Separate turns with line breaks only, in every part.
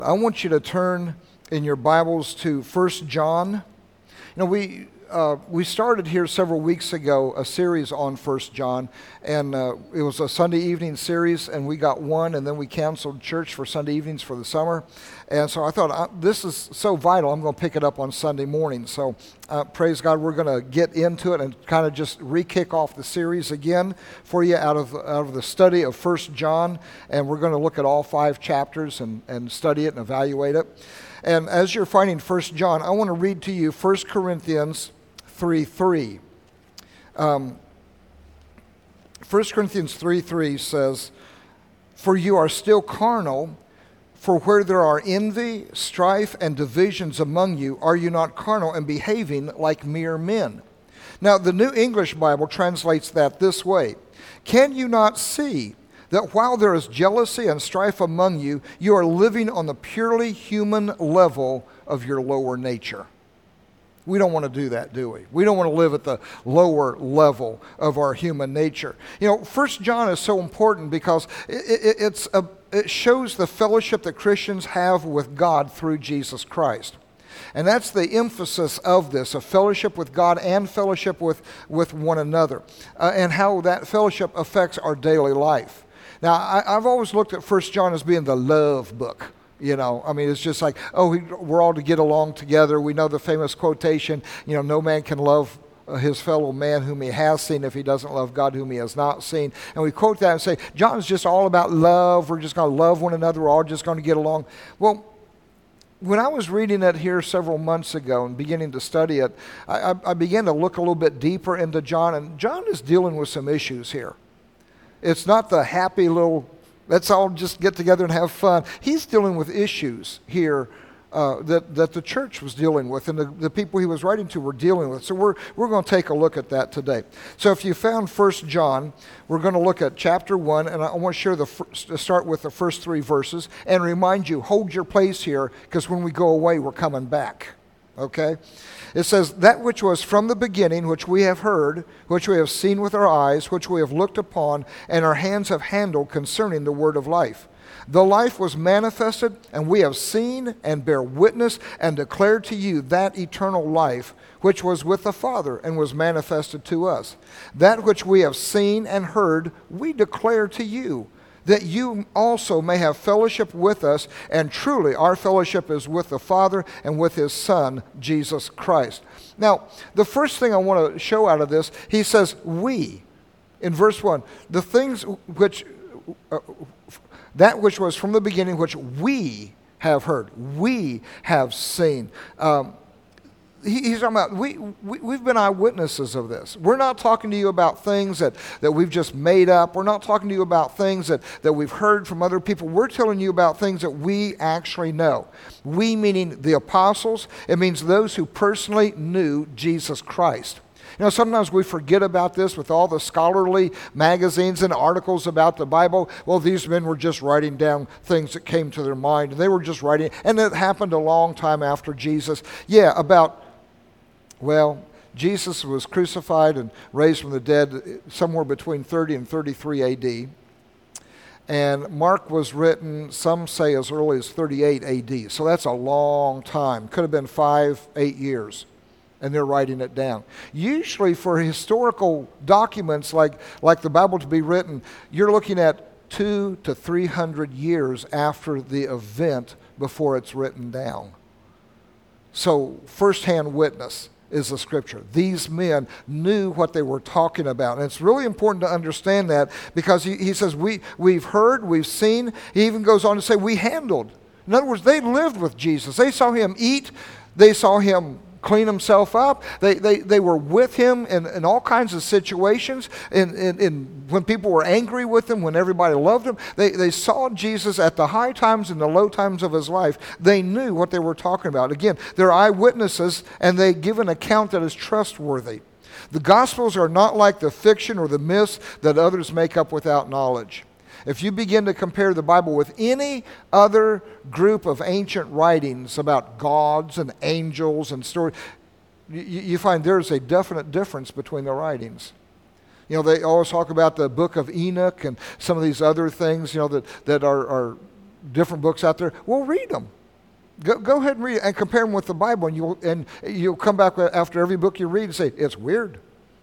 I want you to turn in your Bibles to 1 John. We started here several weeks ago a series on 1 John, and it was a Sunday evening series, and we got one, and then we canceled church for Sunday evenings for the summer. And so I thought, this is so vital, I'm going to pick it up on Sunday morning. So praise God, we're going to get into it and kind of just re-kick off the series again for you out of the study of 1 John, and we're going to look at all 5 chapters and study it and evaluate it. And as you're finding 1 John, I want to read to you 1 Corinthians 3:3. 1 Corinthians 3:3 says, "For you are still carnal, for where there are envy, strife, and divisions among you, are you not carnal and behaving like mere men?" Now, the New English Bible translates that this way: "Can you not see that while there is jealousy and strife among you, you are living on the purely human level of your lower nature?" We don't want to do that, do we? We don't want to live at the lower level of our human nature. 1 John is so important because it shows the fellowship that Christians have with God through Jesus Christ. And that's the emphasis of this, a fellowship with God and fellowship with one another, and how that fellowship affects our daily life. Now, I've always looked at 1 John as being the love book. It's just like, we're all to get along together. We know the famous quotation, no man can love his fellow man whom he has seen if he doesn't love God whom he has not seen. And we quote that and say, John's just all about love. We're just going to love one another. We're all just going to get along. Well, when I was reading it here several months ago and beginning to study it, I began to look a little bit deeper into John. And John is dealing with some issues here. It's not the happy little, let's all just get together and have fun. He's dealing with issues here that the church was dealing with, and the people he was writing to were dealing with. So we're going to take a look at that today. So if you found 1 John, we're going to look at chapter 1, and I want to start with the first 3 verses and remind you, hold your place here, because when we go away, we're coming back. Okay? It says, "That which was from the beginning, which we have heard, which we have seen with our eyes, which we have looked upon, and our hands have handled concerning the word of life. The life was manifested, and we have seen and bear witness and declare to you that eternal life, which was with the Father and was manifested to us. That which we have seen and heard, we declare to you, that you also may have fellowship with us, and truly our fellowship is with the Father and with His Son, Jesus Christ." Now, the first thing I want to show out of this, he says, we, in verse 1, the things which, that which was from the beginning, which we have heard, we have seen. He's talking about, we've been eyewitnesses of this. We're not talking to you about things that we've just made up. We're not talking to you about things that we've heard from other people. We're telling you about things that we actually know. We meaning the apostles. It means those who personally knew Jesus Christ. Sometimes we forget about this with all the scholarly magazines and articles about the Bible. Well, these men were just writing down things that came to their mind, and they were just writing, and it happened a long time after Jesus. Jesus was crucified and raised from the dead somewhere between 30 and 33 A.D., and Mark was written, some say, as early as 38 A.D., so that's a long time. Could have been 5-8 years. And they're writing it down. Usually for historical documents like the Bible to be written, you're looking at 200 to 300 years after the event before it's written down. So firsthand witness is the scripture. These men knew what they were talking about. And it's really important to understand that, because he says, we've heard, we've seen. He even goes on to say, we handled. In other words, they lived with Jesus. They saw him eat. They saw him clean himself up. They were with him in all kinds of situations. In when people were angry with him, when everybody loved him, they saw Jesus at the high times and the low times of his life. They knew what they were talking about. Again, they're eyewitnesses, and they give an account that is trustworthy. The Gospels are not like the fiction or the myths that others make up without knowledge. If you begin to compare the Bible with any other group of ancient writings about gods and angels and stories, you find there's a definite difference between the writings. They always talk about the book of Enoch and some of these other things, that are different books out there. Well, read them. Go ahead and read it and compare them with the Bible, and you'll come back after every book you read and say, it's weird.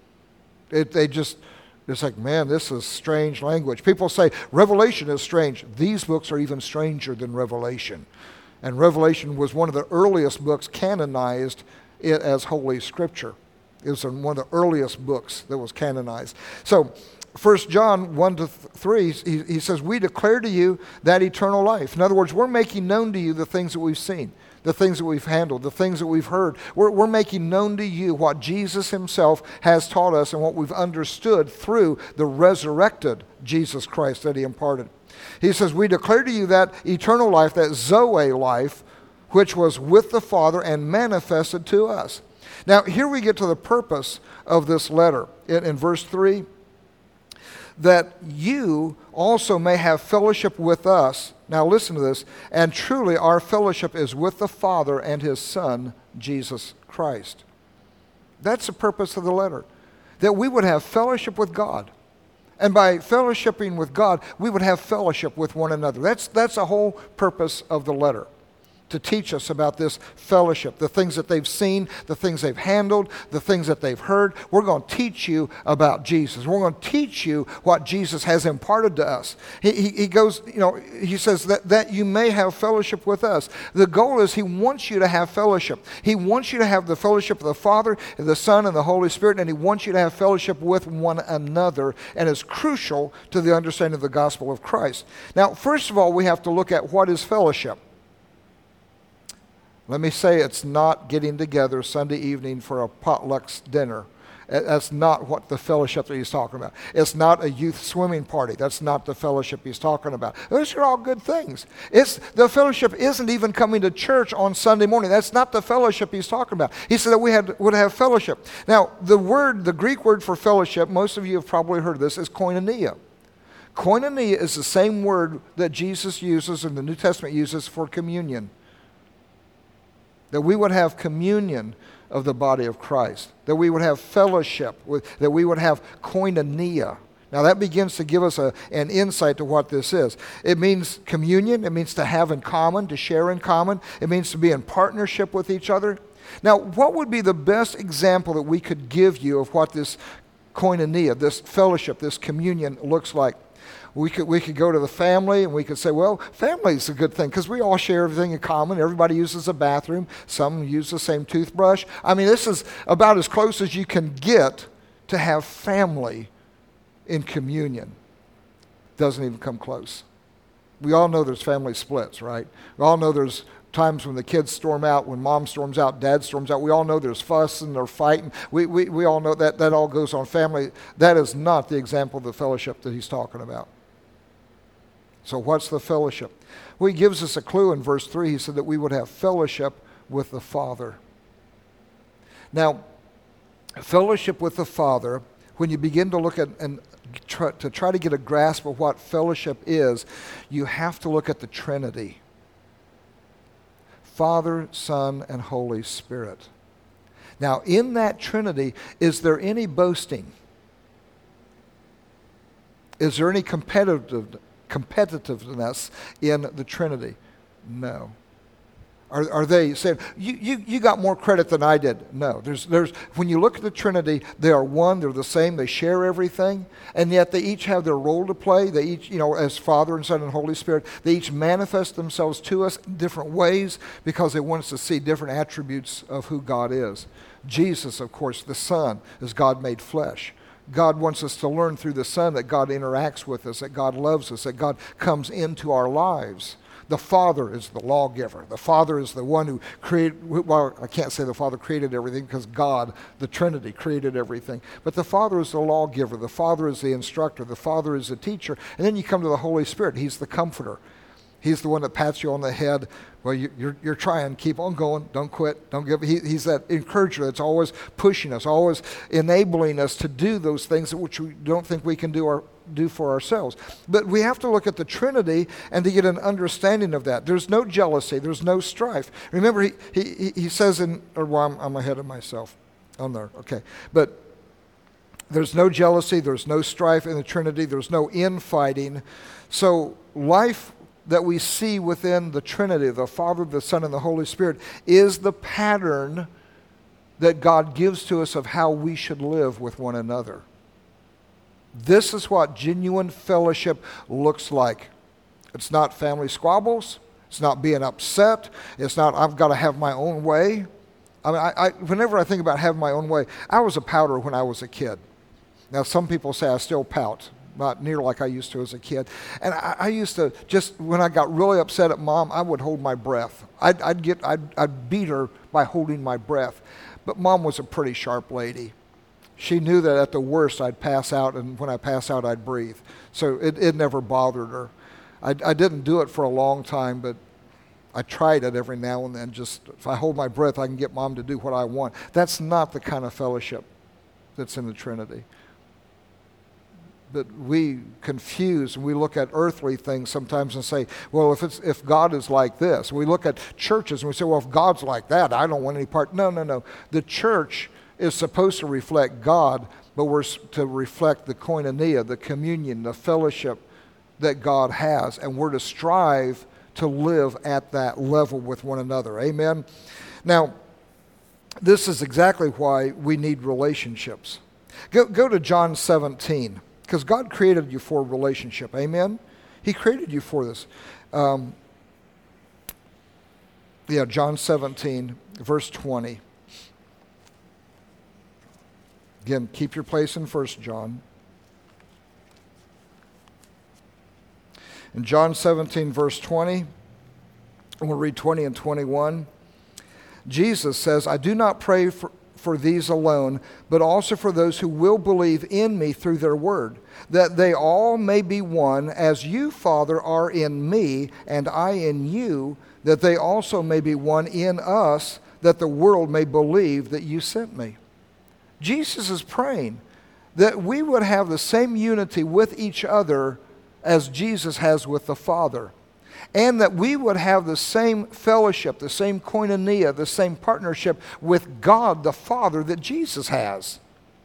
It's like, man, this is strange language. People say Revelation is strange. These books are even stranger than Revelation. And Revelation was one of the earliest books canonized as Holy Scripture. It was one of the earliest books that was canonized. So 1 John 1-3, he says, we declare to you that eternal life. In other words, we're making known to you the things that we've seen, the things that we've handled, the things that we've heard. We're making known to you what Jesus himself has taught us and what we've understood through the resurrected Jesus Christ that he imparted. He says, we declare to you that eternal life, that Zoe life, which was with the Father and manifested to us. Now, here we get to the purpose of this letter. In verse 3, that you also may have fellowship with us. Now listen to this. And truly our fellowship is with the Father and his Son, Jesus Christ. That's the purpose of the letter. That we would have fellowship with God. And by fellowshipping with God, we would have fellowship with one another. That's the whole purpose of the letter. To teach us about this fellowship, the things that they've seen, the things they've handled, the things that they've heard. We're going to teach you about Jesus. We're going to teach you what Jesus has imparted to us. He goes, he says that you may have fellowship with us. The goal is he wants you to have fellowship. He wants you to have the fellowship of the Father, the Son, and the Holy Spirit, and he wants you to have fellowship with one another, and is crucial to the understanding of the gospel of Christ. Now, first of all, we have to look at what is fellowship. Let me say it's not getting together Sunday evening for a potluck dinner. That's not what the fellowship that he's talking about. It's not a youth swimming party. That's not the fellowship he's talking about. Those are all good things. The fellowship isn't even coming to church on Sunday morning. That's not the fellowship he's talking about. He said that we would have fellowship. Now, the Greek word for fellowship, most of you have probably heard of this, is koinonia. Koinonia is the same word that Jesus uses and the New Testament uses for communion. That we would have communion of the body of Christ. That we would have fellowship, that we would have koinonia. Now that begins to give us an insight to what this is. It means communion. It means to have in common, to share in common. It means to be in partnership with each other. Now, what would be the best example that we could give you of what this koinonia, this fellowship, this communion looks like? We could go to the family and we could say, well, family is a good thing because we all share everything in common. Everybody uses a bathroom. Some use the same toothbrush. I mean, this is about as close as you can get to have family in communion. Doesn't even come close. We all know there's family splits, right? We all know there's times when the kids storm out, when mom storms out, dad storms out. We all know there's fuss and they're fighting. We all know that all goes on family. That is not the example of the fellowship that he's talking about. So what's the fellowship? Well, he gives us a clue in verse 3. He said that we would have fellowship with the Father. Now, fellowship with the Father, when you begin to look at and try to get a grasp of what fellowship is, you have to look at the Trinity. Father, Son, and Holy Spirit. Now, in that Trinity, is there any boasting? Is there any competitiveness in the Trinity? No. Are they saying, you got more credit than I did? No. There's when you look at the Trinity, they are one, they're the same, they share everything, and yet they each have their role to play. They each, as Father and Son and Holy Spirit, they each manifest themselves to us in different ways because they want us to see different attributes of who God is. Jesus, of course, the Son, is God made flesh. God wants us to learn through the Son that God interacts with us, that God loves us, that God comes into our lives. The Father is the lawgiver. The Father is the one who created, well, I can't say the Father created everything because God, the Trinity, created everything. But the Father is the lawgiver. The Father is the instructor. The Father is the teacher. And then you come to the Holy Spirit. He's the comforter. He's the one that pats you on the head. Well, you're trying. Keep on going. Don't quit. Don't give. He's that encourager that's always pushing us, always enabling us to do those things which we don't think we can do for ourselves. But we have to look at the Trinity and to get an understanding of that. There's no jealousy. There's no strife. Remember, he says I'm ahead of myself on there. Okay. But there's no jealousy. There's no strife in the Trinity. There's no infighting. So life that we see within the Trinity, the Father, the Son, and the Holy Spirit, is the pattern that God gives to us of how we should live with one another. This is what genuine fellowship looks like. It's not family squabbles. It's not being upset. It's not, I've got to have my own way. I mean, whenever I think about having my own way, I was a pouter when I was a kid. Now, some people say I still pout, not near like I used to as a kid. And I used to just, when I got really upset at Mom, I would hold my breath. I'd beat her by holding my breath. But Mom was a pretty sharp lady. She knew that at the worst I'd pass out, and when I pass out, I'd breathe. So it never bothered her. I didn't do it for a long time, but I tried it every now and then. Just if I hold my breath, I can get Mom to do what I want. That's not the kind of fellowship that's in the Trinity. But we confuse, and we look at earthly things sometimes and say, well, if God is like this. We look at churches and we say, well, if God's like that, I don't want any part. No. The church is supposed to reflect God, but we're to reflect the koinonia, the communion, the fellowship that God has, and we're to strive to live at that level with one another. Amen? Now, this is exactly why we need relationships. Go to John 17, because God created you for a relationship. Amen? He created you for this. John 17, verse 20. Again, keep your place in 1 John. In John 17, verse 20, we'll read 20 and 21. Jesus says, I do not pray for these alone, but also for those who will believe in me through their word, that they all may be one, as you, Father, are in me, and I in you, that they also may be one in us, that the world may believe that you sent me. Jesus is praying that we would have the same unity with each other as Jesus has with the Father, and that we would have the same fellowship, the same koinonia, the same partnership with God the Father that Jesus has.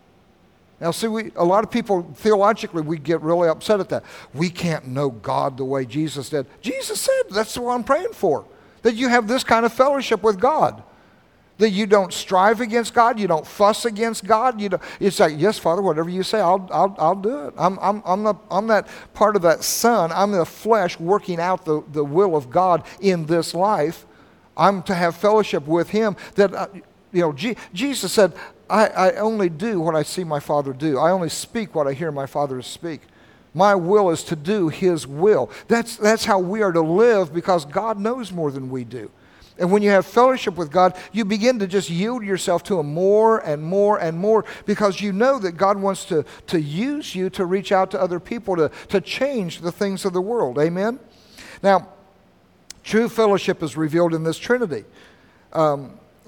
Now see, a lot of people, theologically, we get really upset at that. We can't know God the way Jesus did. Jesus said, that's what I'm praying for, that you have this kind of fellowship with God. That you don't strive against God, you don't fuss against God. It's like, yes, Father, whatever you say, I'll do it. I'm that part of that son. I'm the flesh working out the will of God in this life. I'm to have fellowship with Him. That Jesus said, I only do what I see my Father do. I only speak what I hear my Father speak. My will is to do His will. That's how we are to live, because God knows more than we do. And when you have fellowship with God, you begin to just yield yourself to Him more and more and more, because you know that God wants to use you to reach out to other people, to change the things of the world. Amen? Now, true fellowship is revealed in this Trinity. It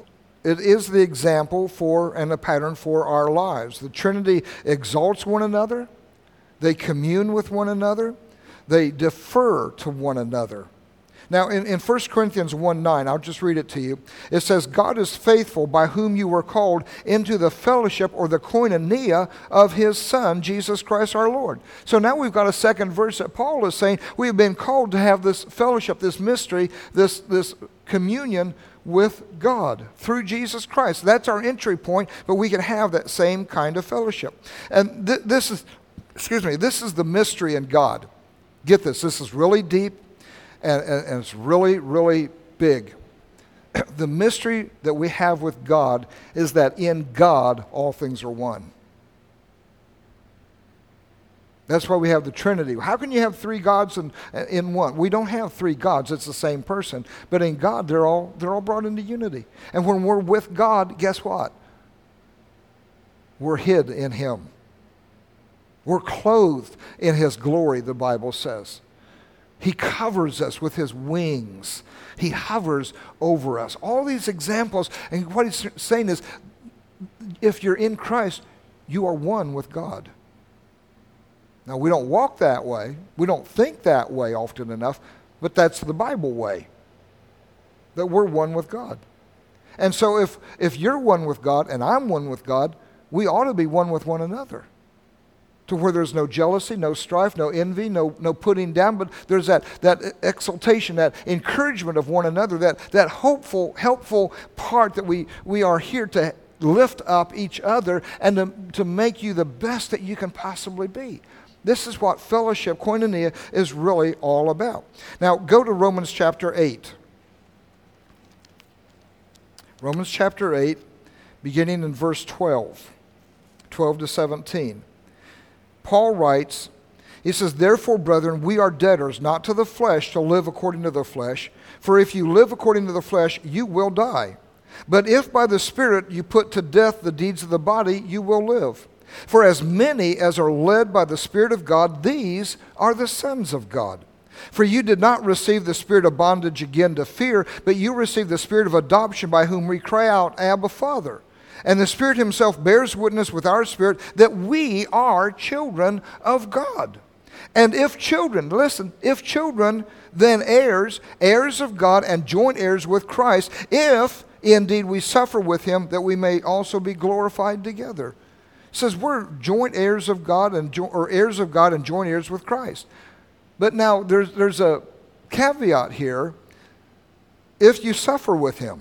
is the example for and a pattern for our lives. The Trinity exalts one another. They commune with one another. They defer to one another. Now, in 1 Corinthians 1:9, I'll just read it to you. It says, God is faithful, by whom you were called into the fellowship or the koinonia of His Son, Jesus Christ our Lord. So now we've got a second verse that Paul is saying we have been called to have this fellowship, this mystery, this communion with God through Jesus Christ. That's our entry point, but we can have that same kind of fellowship. And this is the mystery in God. Get this is really deep. And it's really, really big. The mystery that we have with God is that in God, all things are one. That's why we have the Trinity. How can you have three gods in one? We don't have three gods. It's the same person. But in God, they're all brought into unity. And when we're with God, guess what? We're hid in Him. We're clothed in His glory, the Bible says. He covers us with His wings. He hovers over us. All these examples, and what He's saying is, if you're in Christ, you are one with God. Now, we don't walk that way. We don't think that way often enough, but that's the Bible way, that we're one with God. And so if you're one with God and I'm one with God, we ought to be one with one another. to where there's no jealousy, no strife, no envy, no putting down, but there's that exaltation, that encouragement of one another, that hopeful, helpful part that we are here to lift up each other and to make you the best that you can possibly be. This is what fellowship, koinonia, is really all about. Now, go to Romans chapter 8. Romans chapter 8, beginning in verse 12 to 17. Paul writes, he says, "Therefore, brethren, we are debtors, not to the flesh, to live according to the flesh. For if you live according to the flesh, you will die. But if by the Spirit you put to death the deeds of the body, you will live. For as many as are led by the Spirit of God, these are the sons of God. For you did not receive the spirit of bondage again to fear, but you received the spirit of adoption, by whom we cry out, Abba, Father. And the Spirit himself bears witness with our spirit that we are children of God. And if children, listen, if children, then heirs, heirs of God, and joint heirs with Christ, if indeed we suffer with him, that we may also be glorified together." It says we're joint heirs of God, or heirs of God and joint heirs with Christ. But now there's a caveat here. If you suffer with him.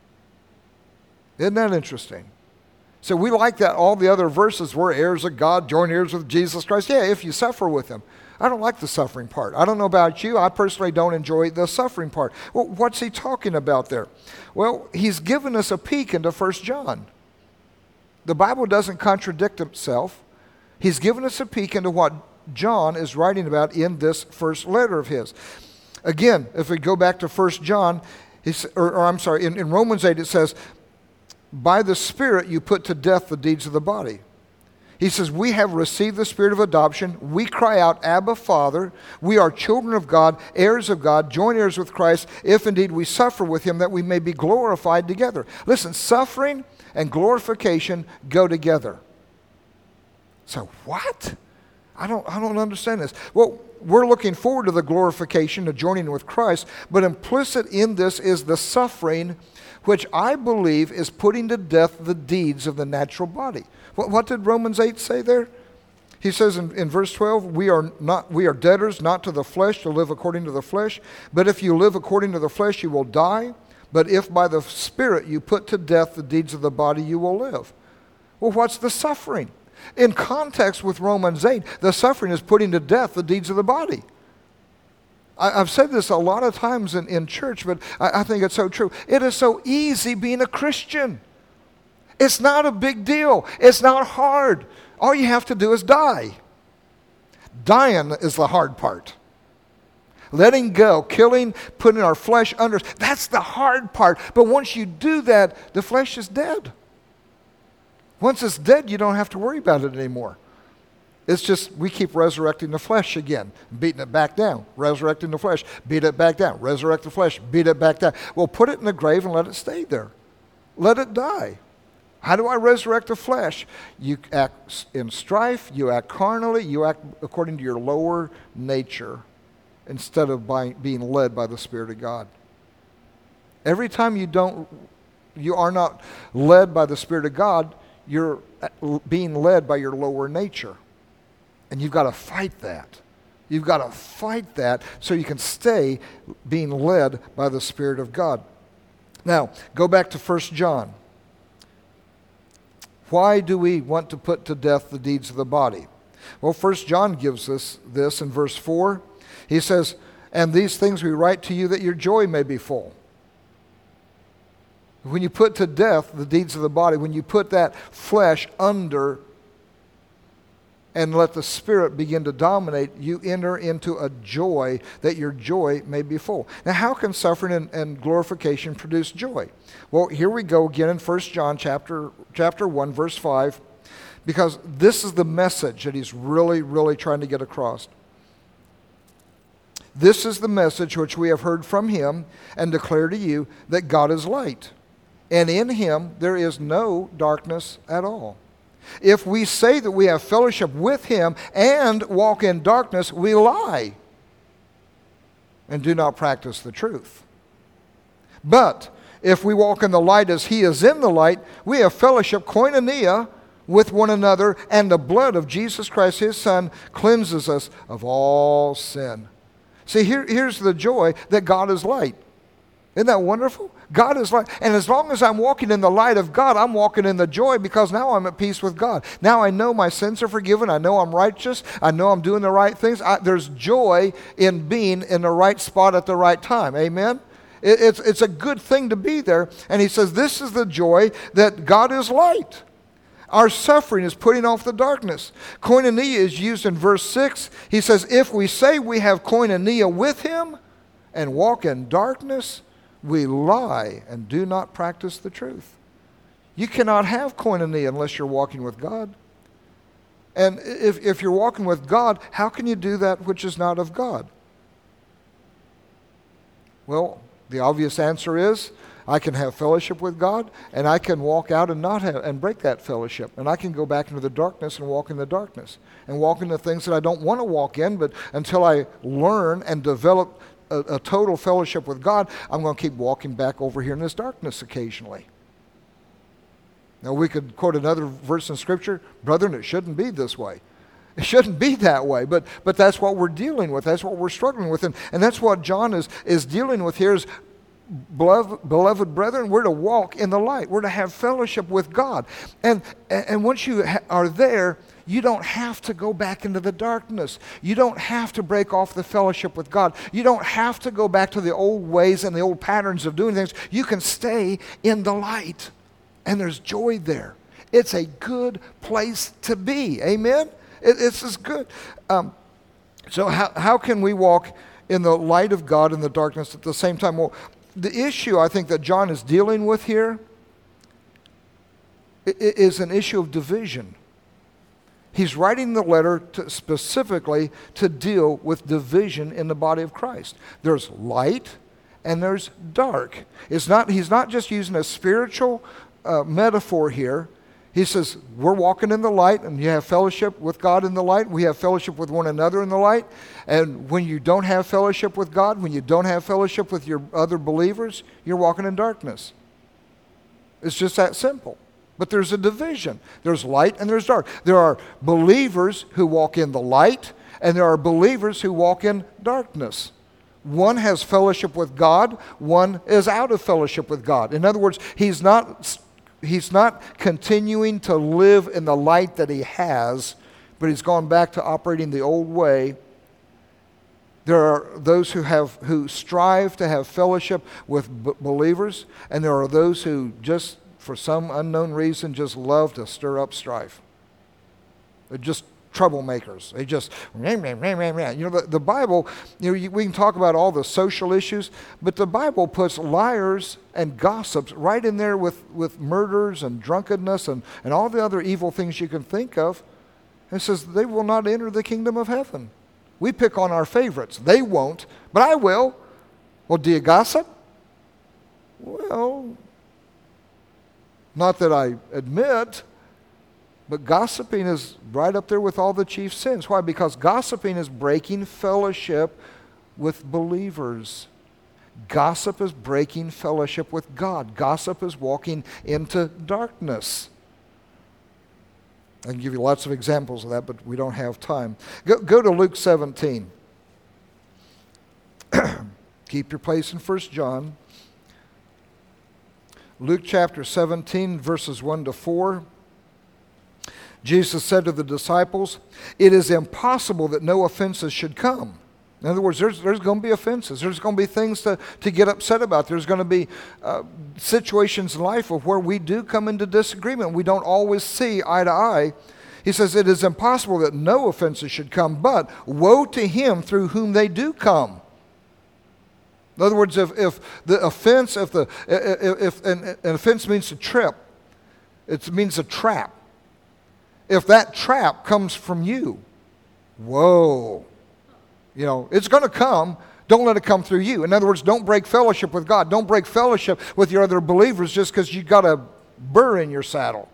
Isn't that interesting? So we like that all the other verses, we're heirs of God, joint heirs with Jesus Christ. Yeah, if you suffer with him. I don't like the suffering part. I don't know about you. I personally don't enjoy the suffering part. Well, what's he talking about there? Well, he's given us a peek into 1 John. The Bible doesn't contradict itself. He's given us a peek into what John is writing about in this first letter of his. Again, if we go back to 1 John, in Romans 8 it says, "By the Spirit you put to death the deeds of the body." He says, we have received the spirit of adoption. We cry out, Abba, Father. We are children of God, heirs of God, joint heirs with Christ, if indeed we suffer with him, that we may be glorified together. Listen, suffering and glorification go together. So what? I don't understand this. Well, we're looking forward to the glorification, to joining with Christ, but implicit in this is the suffering, which I believe is putting to death the deeds of the natural body. What did Romans 8 say there? He says in verse 12, we are debtors not to the flesh, to live according to the flesh. But if you live according to the flesh, you will die. But if by the Spirit you put to death the deeds of the body, you will live. Well, what's the suffering? In context with Romans 8, the suffering is putting to death the deeds of the body. I've said this a lot of times in church, but I think it's so true. It is so easy being a Christian. It's not a big deal. It's not hard. All you have to do is die. Dying is the hard part. Letting go, killing, putting our flesh under, that's the hard part. But once you do that, the flesh is dead. Once it's dead, you don't have to worry about it anymore. It's just we keep resurrecting the flesh again, beating it back down, resurrecting the flesh, beat it back down, resurrect the flesh, beat it back down. Well, put it in the grave and let it stay there. Let it die. How do I resurrect the flesh? You act in strife, you act carnally, you act according to your lower nature instead of being led by the Spirit of God. Every time you are not led by the Spirit of God, you're being led by your lower nature. And you've got to fight that. You've got to fight that so you can stay being led by the Spirit of God. Now, go back to 1 John. Why do we want to put to death the deeds of the body? Well, 1 John gives us this in verse 4. He says, "And these things we write to you that your joy may be full." When you put to death the deeds of the body, when you put that flesh under and let the Spirit begin to dominate, you enter into a joy that your joy may be full. Now, how can suffering and glorification produce joy? Well, here we go again in 1 John chapter 1, verse 5, because this is the message that he's really, really trying to get across. "This is the message which we have heard from him and declare to you, that God is light, and in him there is no darkness at all. If we say that we have fellowship with him and walk in darkness, we lie and do not practice the truth. But if we walk in the light as he is in the light, we have fellowship, koinonia, with one another, and the blood of Jesus Christ, his Son, cleanses us of all sin. See, here's the joy that God is light. Isn't that wonderful? God is light. And as long as I'm walking in the light of God, I'm walking in the joy because now I'm at peace with God. Now I know my sins are forgiven. I know I'm righteous. I know I'm doing the right things. There's joy in being in the right spot at the right time. Amen? It's a good thing to be there. And he says this is the joy that God is light. Our suffering is putting off the darkness. Koinonia is used in verse 6. He says, if we say we have koinonia with him and walk in darkness, we lie and do not practice the truth. You cannot have koinonia unless you're walking with God. And if you're walking with God, how can you do that which is not of God? Well, the obvious answer is, I can have fellowship with God, and I can walk out and not have and break that fellowship. And I can go back into the darkness and walk in the darkness and walk into things that I don't want to walk in, but until I learn and develop a total fellowship with God, I'm going to keep walking back over here in this darkness occasionally. Now we could quote another verse in Scripture, brethren, it shouldn't be this way. It shouldn't be that way, but that's what we're dealing with. That's what we're struggling with. And that's what John is dealing with here is, beloved brethren, we're to walk in the light. We're to have fellowship with God. And once you are there, you don't have to go back into the darkness. You don't have to break off the fellowship with God. You don't have to go back to the old ways and the old patterns of doing things. You can stay in the light. And there's joy there. It's a good place to be. Amen? It's as good. So how can we walk in the light of God in the darkness at the same time? Well, the issue I think that John is dealing with here is an issue of division. He's writing the letter specifically to deal with division in the body of Christ. There's light and there's dark. He's not just using a spiritual metaphor here. He says, we're walking in the light, and you have fellowship with God in the light. We have fellowship with one another in the light. And when you don't have fellowship with God, when you don't have fellowship with your other believers, you're walking in darkness. It's just that simple. But there's a division. There's light and there's dark. There are believers who walk in the light, and there are believers who walk in darkness. One has fellowship with God. One is out of fellowship with God. In other words, he's not continuing to live in the light that he has, but he's gone back to operating the old way. There are those who strive to have fellowship with believers, and there are those who just, for some unknown reason, just love to stir up strife. They're just troublemakers. They just, the Bible, we can talk about all the social issues, but the Bible puts liars and gossips right in there with murders and drunkenness and all the other evil things you can think of. And it says they will not enter the kingdom of heaven. We pick on our favorites. They won't, but I will. Well, do you gossip? Well, not that I admit, but gossiping is right up there with all the chief sins. Why? Because gossiping is breaking fellowship with believers. Gossip is breaking fellowship with God. Gossip is walking into darkness. I can give you lots of examples of that, but we don't have time. Go to Luke 17. Keep your place in 1 John. Luke chapter 17, verses 1 to 4. Jesus said to the disciples, it is impossible that no offenses should come. In other words, there's going to be offenses. There's going to be things to get upset about. There's going to be situations in life of where we do come into disagreement. We don't always see eye to eye. He says it is impossible that no offenses should come, but woe to him through whom they do come. In other words, if an offense means to trip, it means a trap. If that trap comes from you, whoa. It's going to come. Don't let it come through you. In other words, don't break fellowship with God. Don't break fellowship with your other believers just because you got a burr in your saddle.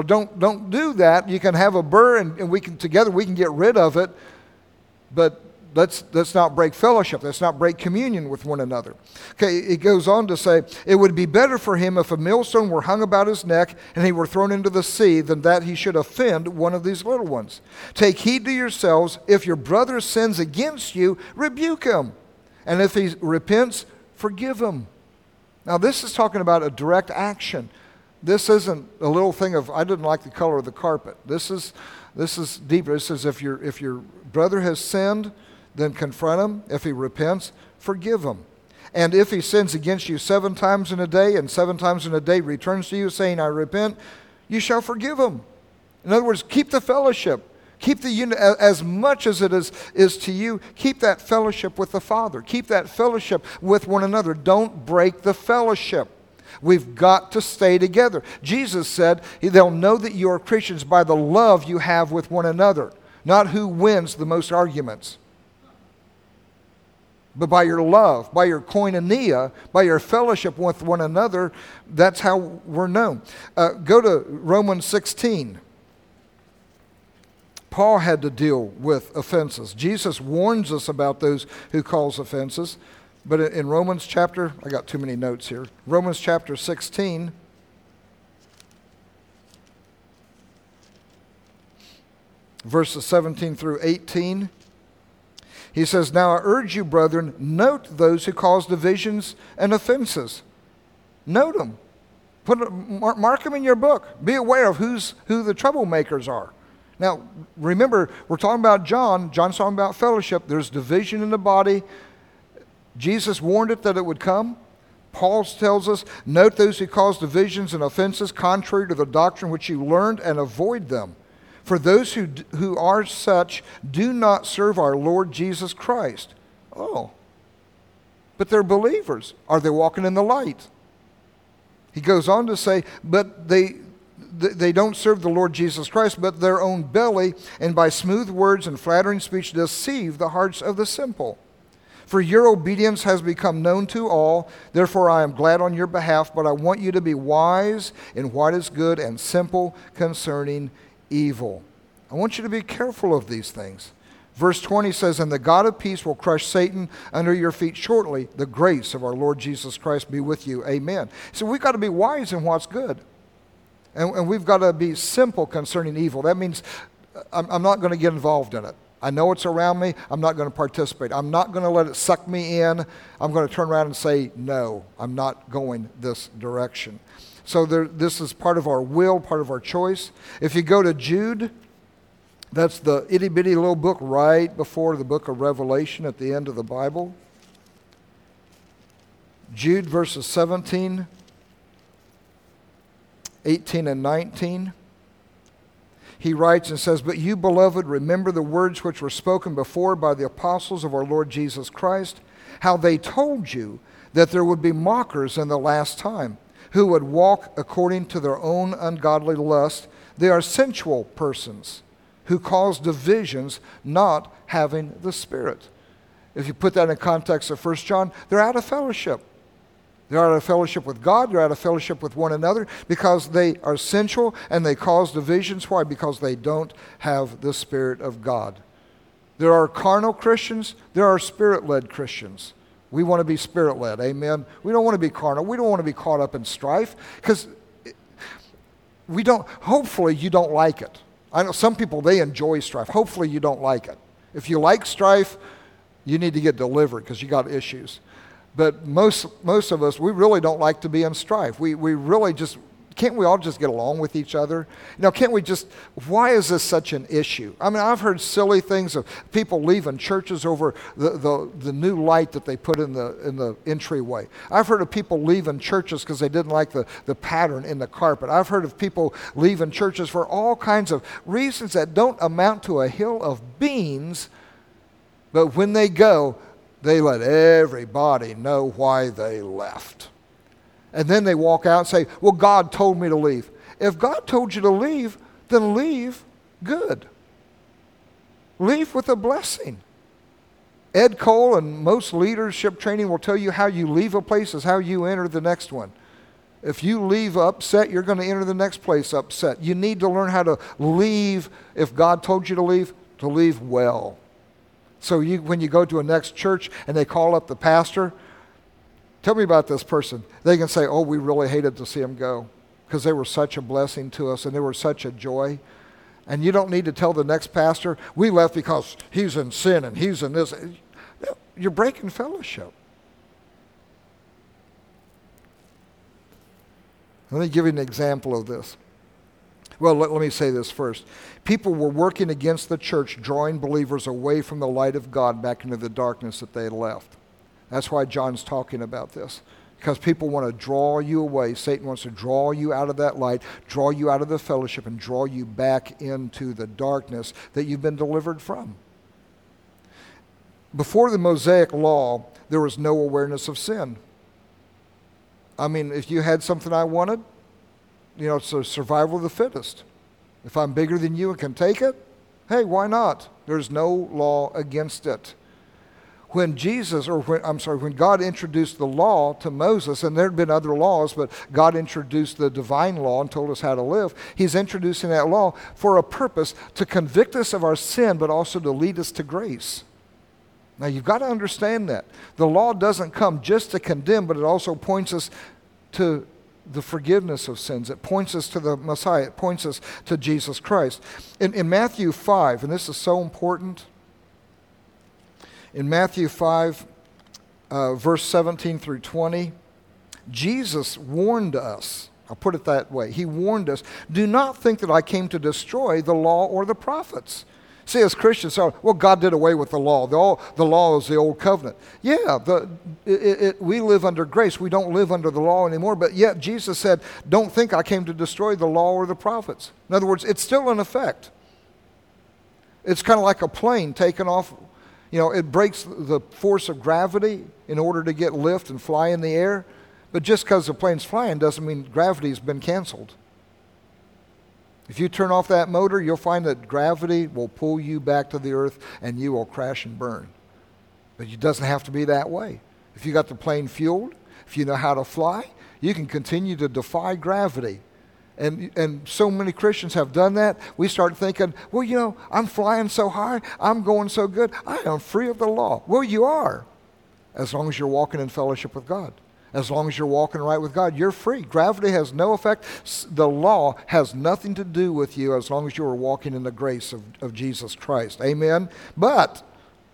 Don't do that. You can have a burr and we can get rid of it, but let's not break fellowship. Let's not break communion with one another. Okay, it goes on to say, it would be better for him if a millstone were hung about his neck and he were thrown into the sea than that he should offend one of these little ones. Take heed to yourselves. If your brother sins against you, rebuke him. And if he repents, forgive him. Now this is talking about a direct action. This isn't a little thing of, I didn't like the color of the carpet. This is deeper. It says if your brother has sinned, then confront him. If he repents, forgive him. And if he sins against you 7 times in a day, and 7 times in a day returns to you, saying, I repent, you shall forgive him. In other words, keep the fellowship. Keep the unity as much as it is to you. Keep that fellowship with the Father. Keep that fellowship with one another. Don't break the fellowship. We've got to stay together. Jesus said, they'll know that you are Christians by the love you have with one another, not who wins the most arguments, but by your love, by your koinonia, by your fellowship with one another. That's how we're known. Go to Romans 16. Paul had to deal with offenses. Jesus warns us about those who cause offenses. But in Romans chapter, I got too many notes here. Romans chapter 16, verses 17 through 18. He says, Now I urge you, brethren, note those who cause divisions and offenses. Note them. Mark them in your book. Be aware of who the troublemakers are. Now, remember, we're talking about John. John's talking about fellowship. There's division in the body. Jesus warned it that it would come. Paul tells us, note those who cause divisions and offenses contrary to the doctrine which you learned, and avoid them. For those who are such do not serve our Lord Jesus Christ. Oh, but they're believers. Are they walking in the light? He goes on to say, but they don't serve the Lord Jesus Christ, but their own belly, and by smooth words and flattering speech deceive the hearts of the simple. For your obedience has become known to all. Therefore I am glad on your behalf, but I want you to be wise in what is good and simple concerning evil. I want you to be careful of these things. Verse 20 says, And the God of peace will crush Satan under your feet shortly. The grace of our Lord Jesus Christ be with you. Amen. So we've got to be wise in what's good. And we've got to be simple concerning evil. That means I'm not going to get involved in it. I know it's around me. I'm not going to participate. I'm not going to let it suck me in. I'm going to turn around and say, no, I'm not going this direction. So this is part of our will, part of our choice. If you go to Jude, that's the itty-bitty little book right before the book of Revelation at the end of the Bible. Jude verses 17, 18, and 19. He writes and says, But you, beloved, remember the words which were spoken before by the apostles of our Lord Jesus Christ, how they told you that there would be mockers in the last time, who would walk according to their own ungodly lust. They are sensual persons who cause divisions, not having the Spirit. If you put that in context of 1 John, they're out of fellowship. They're out of fellowship with God. They're out of fellowship with one another because they are sensual and they cause divisions. Why? Because they don't have the Spirit of God. There are carnal Christians. There are Spirit-led Christians. We want to be Spirit-led. Amen. We don't want to be carnal. We don't want to be caught up in strife because we don't. Hopefully you don't like it. I know some people, they enjoy strife. Hopefully you don't like it. If you like strife, you need to get delivered because you got issues. But most of us, we really don't like to be in strife. We really just, can't we all just get along with each other? Can't we just, why is this such an issue? I mean, I've heard silly things of people leaving churches over the new light that they put in the entryway. I've heard of people leaving churches because they didn't like the pattern in the carpet. I've heard of people leaving churches for all kinds of reasons that don't amount to a hill of beans, but when they go, they let everybody know why they left. And then they walk out and say, well, God told me to leave. If God told you to leave, then leave good. Leave with a blessing. Ed Cole and most leadership training will tell you how you leave a place is how you enter the next one. If you leave upset, you're going to enter the next place upset. You need to learn how to leave, if God told you to leave well. So when you go to a next church and they call up the pastor, tell me about this person. They can say, oh, we really hated to see him go because they were such a blessing to us and they were such a joy. And you don't need to tell the next pastor, we left because he's in sin and he's in this. You're breaking fellowship. Let me give you an example of this. Well, let me say this first. People were working against the church, drawing believers away from the light of God back into the darkness that they had left. That's why John's talking about this. Because people want to draw you away. Satan wants to draw you out of that light, draw you out of the fellowship, and draw you back into the darkness that you've been delivered from. Before the Mosaic law, there was no awareness of sin. I mean, if you had something I wanted, it's a survival of the fittest. If I'm bigger than you and can take it, hey, why not? There's no law against it. When God introduced the law to Moses, and there had been other laws, but God introduced the divine law and told us how to live, he's introducing that law for a purpose, to convict us of our sin, but also to lead us to grace. Now, you've got to understand that. The law doesn't come just to condemn, but it also points us to the forgiveness of sins. It points us to the Messiah. It points us to Jesus Christ. In Matthew 5, and this is so important, in Matthew 5, verse 17 through 20, Jesus warned us. I'll put it that way. He warned us, do not think that I came to destroy the law or the prophets. See, as Christians, God did away with the law. The law is the old covenant. Yeah, we live under grace. We don't live under the law anymore. But yet Jesus said, don't think I came to destroy the law or the prophets. In other words, it's still in effect. It's kind of like a plane taking off. It breaks the force of gravity in order to get lift and fly in the air. But just because the plane's flying doesn't mean gravity's been canceled. If you turn off that motor, you'll find that gravity will pull you back to the earth and you will crash and burn. But it doesn't have to be that way. If you got the plane fueled, if you know how to fly, you can continue to defy gravity. And so many Christians have done that. We start thinking, I'm flying so high, I'm going so good, I am free of the law. Well, you are, as long as you're walking in fellowship with God. As long as you're walking right with God, you're free. Gravity has no effect. The law has nothing to do with you as long as you are walking in the grace of Jesus Christ. Amen? But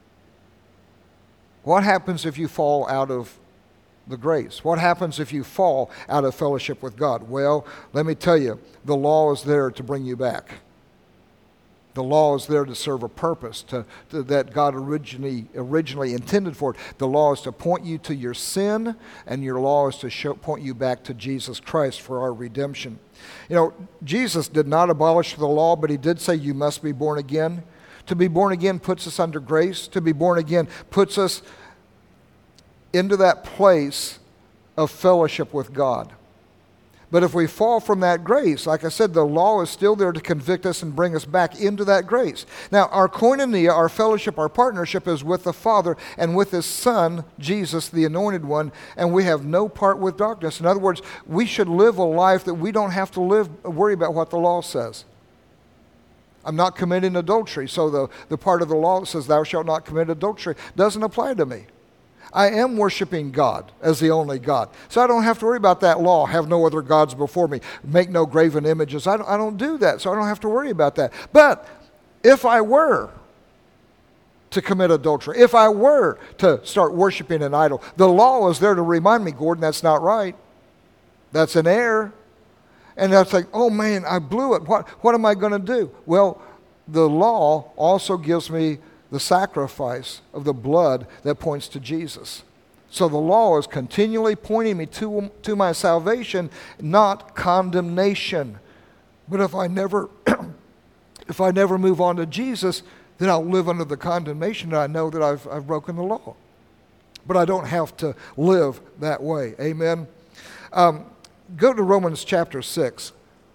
what happens if you fall out of the grace? What happens if you fall out of fellowship with God? Well, let me tell you, the law is there to bring you back. The law is there to serve a purpose that God originally intended for it. The law is to point you to your sin, and your law is to point you back to Jesus Christ for our redemption. Jesus did not abolish the law, but he did say you must be born again. To be born again puts us under grace. To be born again puts us into that place of fellowship with God. But if we fall from that grace, like I said, the law is still there to convict us and bring us back into that grace. Now, our koinonia, our fellowship, our partnership is with the Father and with His Son, Jesus, the Anointed One, and we have no part with darkness. In other words, we should live a life that we don't have to worry about what the law says. I'm not committing adultery, so the part of the law that says, thou shalt not commit adultery, doesn't apply to me. I am worshiping God as the only God. So I don't have to worry about that law. Have no other gods before me. Make no graven images. I don't do that, so I don't have to worry about that. But if I were to commit adultery, if I were to start worshiping an idol, the law is there to remind me, Gordon, that's not right. That's an error. And that's like, oh man, I blew it. What am I going to do? Well, the law also gives me the sacrifice of the blood that points to Jesus. So the law is continually pointing me to my salvation, not condemnation. But if I never move on to Jesus, then I'll live under the condemnation, and I know that I've broken the law. But I don't have to live that way. Amen. Go to Romans chapter 6.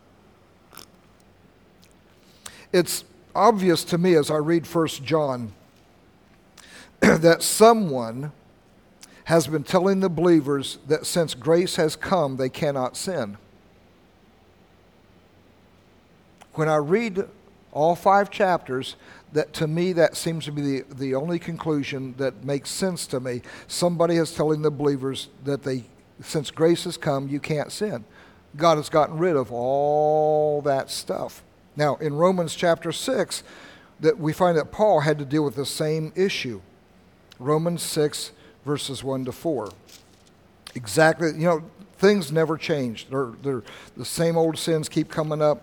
It's obvious to me as I read 1 John that someone has been telling the believers that since grace has come, they cannot sin. When I read all 5 chapters, That, to me, that seems to be the only conclusion that makes sense to me. Somebody is telling the believers that since grace has come, you can't sin. God has gotten rid of all that stuff. Now, in Romans chapter 6, that we find that Paul had to deal with the same issue. Romans 6, verses 1 to 4. Exactly, things never change. They're the same old sins keep coming up.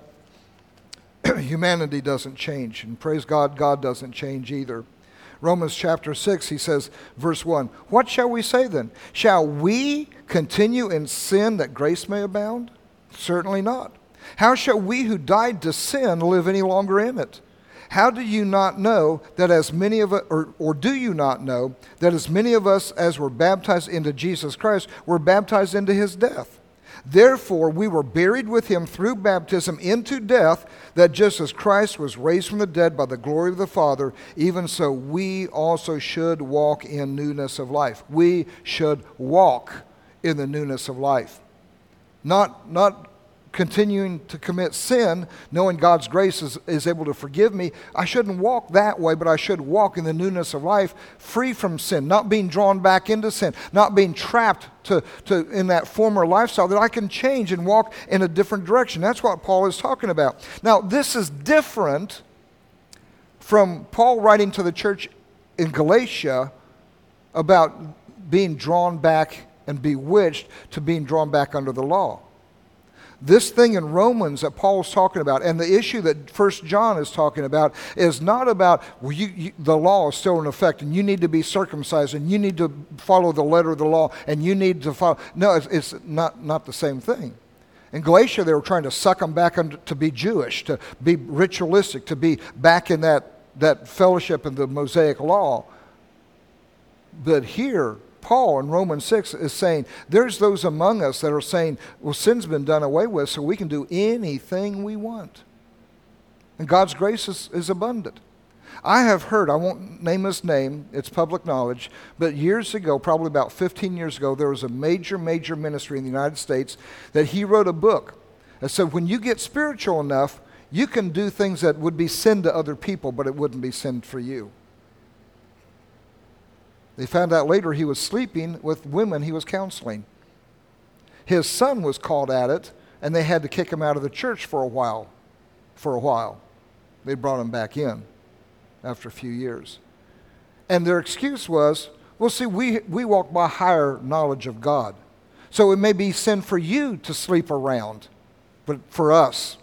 Humanity doesn't change, and praise God, God doesn't change either. Romans chapter 6, he says, verse 1, "What shall we say then? Shall we continue in sin that grace may abound? Certainly not. How shall we who died to sin live any longer in it? How do you not know that as many of us, or do you not know that as many of us as were baptized into Jesus Christ were baptized into his death? Therefore, we were buried with him through baptism into death, that just as Christ was raised from the dead by the glory of the Father, even so we also should walk in newness of life." We should walk in the newness of life. Not continuing to commit sin, knowing God's grace is able to forgive me. I shouldn't walk that way, but I should walk in the newness of life, free from sin, not being drawn back into sin, not being trapped to in that former lifestyle, that I can change and walk in a different direction. That's what Paul is talking about. Now, this is different from Paul writing to the church in Galatia about being drawn back and bewitched to being drawn back under the law. This thing in Romans that Paul's talking about, and the issue that 1 John is talking about, is not about, well, the law is still in effect, and you need to be circumcised, and you need to follow the letter of the law, and you need to follow. No, it's not the same thing. In Galatia, they were trying to suck them back to be Jewish, to be ritualistic, to be back in that fellowship of the Mosaic law. But here, Paul in Romans 6 is saying, there's those among us that are saying, well, sin's been done away with, so we can do anything we want. And God's grace is abundant. I have heard, I won't name his name, it's public knowledge, but years ago, probably about 15 years ago, there was a major ministry in the United States that he wrote a book that said, when you get spiritual enough, you can do things that would be sin to other people, but it wouldn't be sin for you. They found out later he was sleeping with women he was counseling. His son was caught at it, and they had to kick him out of the church for a while. They brought him back in after a few years. And their excuse was, well, see, we walk by higher knowledge of God. So it may be sin for you to sleep around, but for us,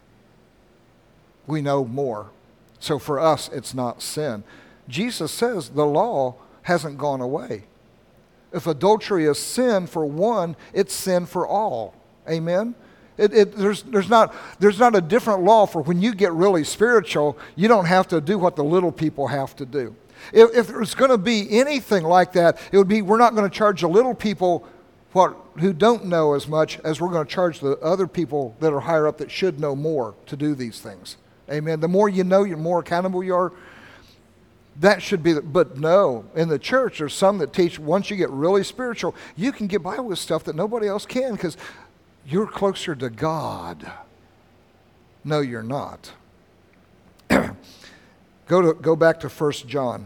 we know more. So for us, it's not sin. Jesus says the law hasn't gone away. If adultery is sin for one, it's sin for all. Amen? There's not a different law for when you get really spiritual, you don't have to do what the little people have to do. If there's going to be anything like that, it would be we're not going to charge the little people who don't know as much as we're going to charge the other people that are higher up that should know more to do these things. Amen? The more you know, the more accountable you are. That should be, but no, in the church there's some that teach once you get really spiritual, you can get by with stuff that nobody else can because you're closer to God. No, you're not. Go back to 1 John.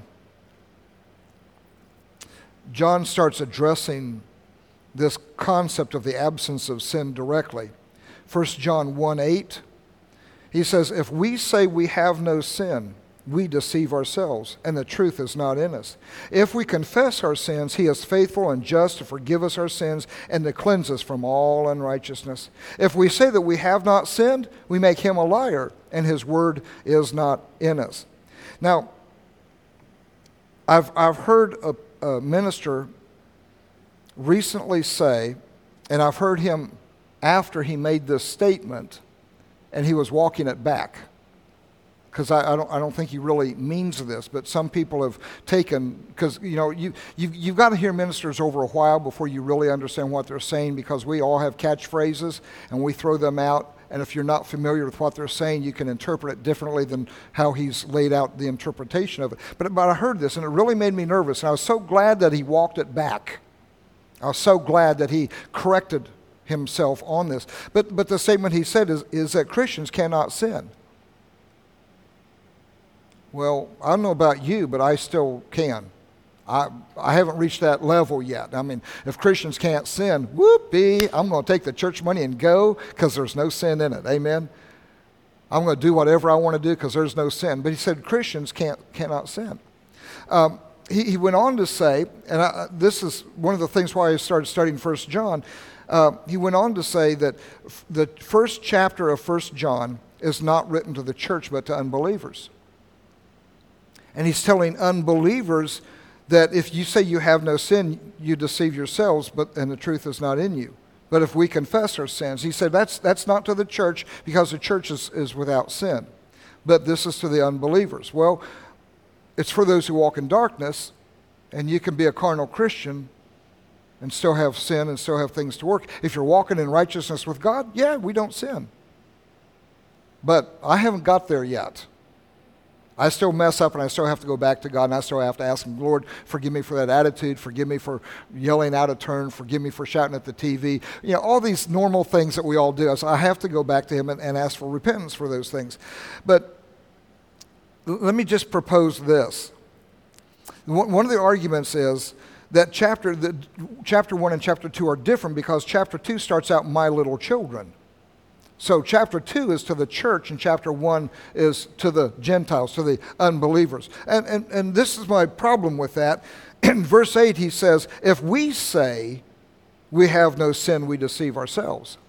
John starts addressing this concept of the absence of sin directly. 1 John 1:8, he says, if we say we have no sin, we deceive ourselves, and the truth is not in us. If we confess our sins, he is faithful and just to forgive us our sins and to cleanse us from all unrighteousness. If we say that we have not sinned, we make him a liar, and his word is not in us. Now, I've heard a minister recently say, and I've heard him after he made this statement, and he was walking it back. Because I don't think he really means this, but some people have taken, because you've got to hear ministers over a while before you really understand what they're saying, because we all have catchphrases and we throw them out, and if you're not familiar with what they're saying, you can interpret it differently than how he's laid out the interpretation of it. But I heard this and it really made me nervous, and I was so glad that he walked it back. I was so glad that he corrected himself on this. But the statement he said is that Christians cannot sin. Well, I don't know about you, but I still can. I haven't reached that level yet. I mean, if Christians can't sin, whoopee, I'm going to take the church money and go because there's no sin in it. Amen? I'm going to do whatever I want to do because there's no sin. But he said Christians cannot sin. He went on to say, and this is one of the things why I started studying 1 John. He went on to say that the first chapter of 1 John is not written to the church but to unbelievers. And he's telling unbelievers that if you say you have no sin, you deceive yourselves, and the truth is not in you. But if we confess our sins, he said that's not to the church because the church is without sin. But this is to the unbelievers. Well, it's for those who walk in darkness, and you can be a carnal Christian and still have sin and still have things to work. If you're walking in righteousness with God, yeah, we don't sin. But I haven't got there yet. I still mess up and I still have to go back to God and I still have to ask him, Lord, forgive me for that attitude, forgive me for yelling out of turn, forgive me for shouting at the TV. You know, all these normal things that we all do. So I have to go back to him and ask for repentance for those things. But let me just propose this. One of the arguments is that chapter 1 and chapter 2 are different because chapter 2 starts out, my little children. So chapter 2 is to the church and chapter 1 is to the Gentiles, to the unbelievers. And this is my problem with that. In verse 8 he says, if we say we have no sin, we deceive ourselves.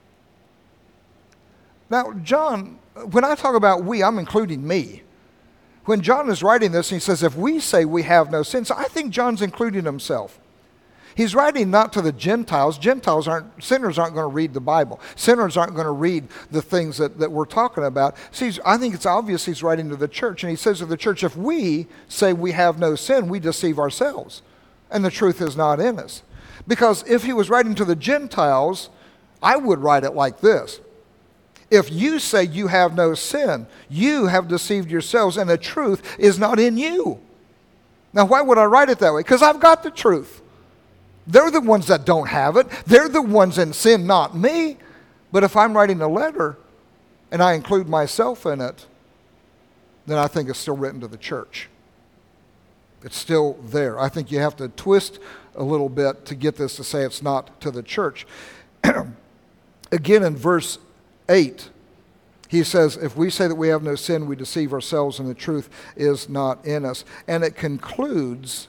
Now, John, when I talk about we, I'm including me. When John is writing this, he says, if we say we have no sin, so I think John's including himself. He's writing not to the Gentiles. Sinners aren't going to read the Bible. Sinners aren't going to read the things that we're talking about. See, I think it's obvious he's writing to the church. And he says to the church, if we say we have no sin, we deceive ourselves. And the truth is not in us. Because if he was writing to the Gentiles, I would write it like this. If you say you have no sin, you have deceived yourselves and the truth is not in you. Now, why would I write it that way? Because I've got the truth. They're the ones that don't have it. They're the ones in sin, not me. But if I'm writing a letter and I include myself in it, then I think it's still written to the church. It's still there. I think you have to twist a little bit to get this to say it's not to the church. Again, in verse 8, he says, if we say that we have no sin, we deceive ourselves and the truth is not in us. And it concludes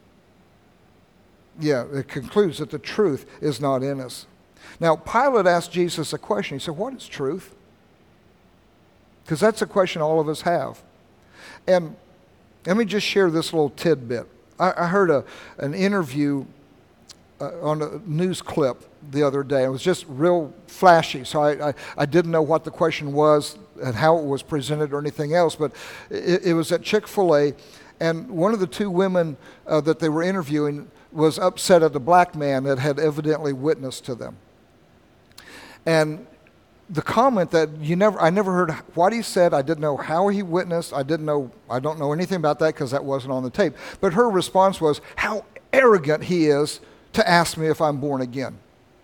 that the truth is not in us. Now, Pilate asked Jesus a question. He said, what is truth? Because that's a question all of us have. And let me just share this little tidbit. I heard an interview on a news clip the other day. It was just real flashy, so I didn't know what the question was and how it was presented or anything else, but it was at Chick-fil-A, and one of the two women that they were interviewing was upset at a black man that had evidently witnessed to them. And the comment that I never heard what he said, I didn't know how he witnessed, I don't know anything about that because that wasn't on the tape. But her response was, how arrogant he is to ask me if I'm born again.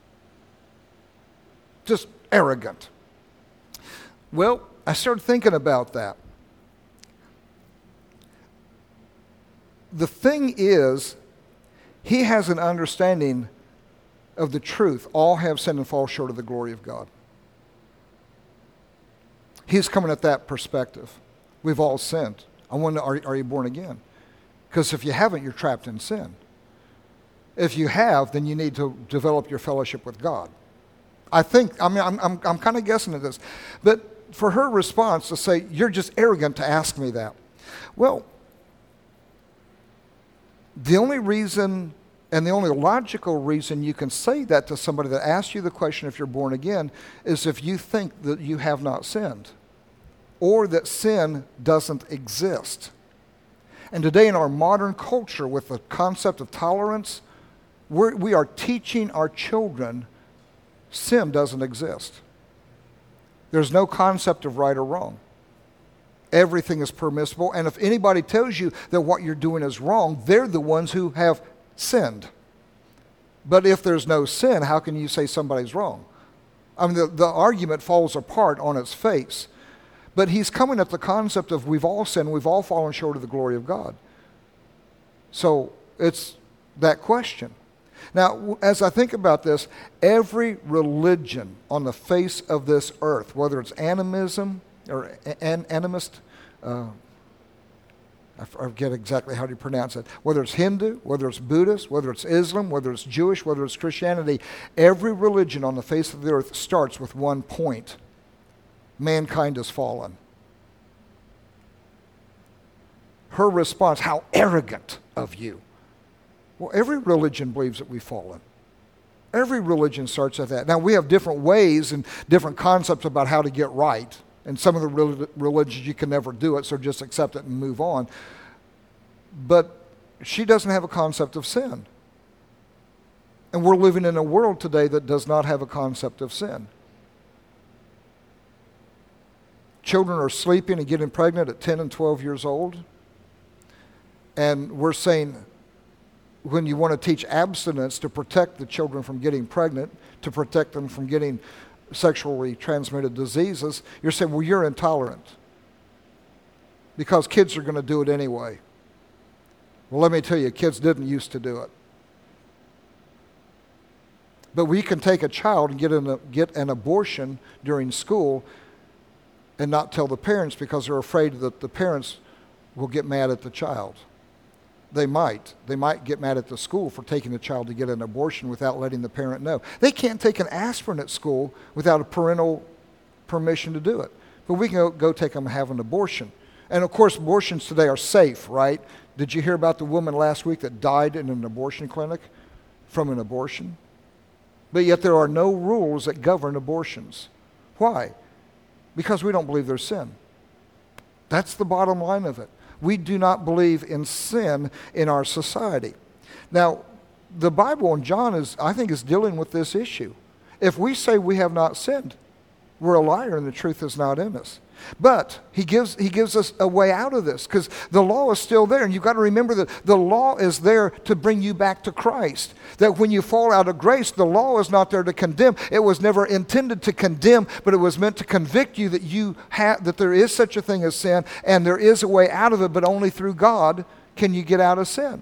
Just arrogant. Well, I started thinking about that. The thing is, he has an understanding of the truth. All have sinned and fall short of the glory of God. He's coming at that perspective. We've all sinned. I wonder, are you born again? Because if you haven't, you're trapped in sin. If you have, then you need to develop your fellowship with God. I'm kind of guessing at this. But for her response to say, you're just arrogant to ask me that. Well, the only reason and the only logical reason you can say that to somebody that asks you the question if you're born again is if you think that you have not sinned or that sin doesn't exist. And today in our modern culture with the concept of tolerance, we are teaching our children sin doesn't exist. There's no concept of right or wrong. Everything is permissible. And if anybody tells you that what you're doing is wrong, they're the ones who have sinned. But if there's no sin, how can you say somebody's wrong? I mean, the argument falls apart on its face. But he's coming at the concept of we've all sinned, we've all fallen short of the glory of God. So it's that question. Now, as I think about this, every religion on the face of this earth, whether it's animism or animist, I forget exactly how to pronounce it, whether it's Hindu, whether it's Buddhist, whether it's Islam, whether it's Jewish, whether it's Christianity, every religion on the face of the earth starts with one point. Mankind has fallen. Her response, how arrogant of you. Well, every religion believes that we've fallen. Every religion starts at that. Now, we have different ways and different concepts about how to get right. And some of the religions, you can never do it, so just accept it and move on. But she doesn't have a concept of sin. And we're living in a world today that does not have a concept of sin. Children are sleeping and getting pregnant at 10 and 12 years old. And we're saying, when you want to teach abstinence to protect the children from getting pregnant, to protect them from getting sexually transmitted diseases, you're saying, well, you're intolerant because kids are going to do it anyway. Well, let me tell you, kids didn't used to do it. But we can take a child and get an abortion during school and not tell the parents because they're afraid that the parents will get mad at the child. They might get mad at the school for taking the child to get an abortion without letting the parent know. They can't take an aspirin at school without a parental permission to do it. But we can go take them and have an abortion. And of course, abortions today are safe, right? Did you hear about the woman last week that died in an abortion clinic from an abortion? But yet there are no rules that govern abortions. Why? Because we don't believe there's sin. That's the bottom line of it. We do not believe in sin in our society. Now, the Bible in John I think is dealing with this issue. If we say we have not sinned, we're a liar and the truth is not in us. But he gives us a way out of this because the law is still there. And you've got to remember that the law is there to bring you back to Christ. That when you fall out of grace, the law is not there to condemn. It was never intended to condemn, but it was meant to convict you that there is such a thing as sin and there is a way out of it, but only through God can you get out of sin.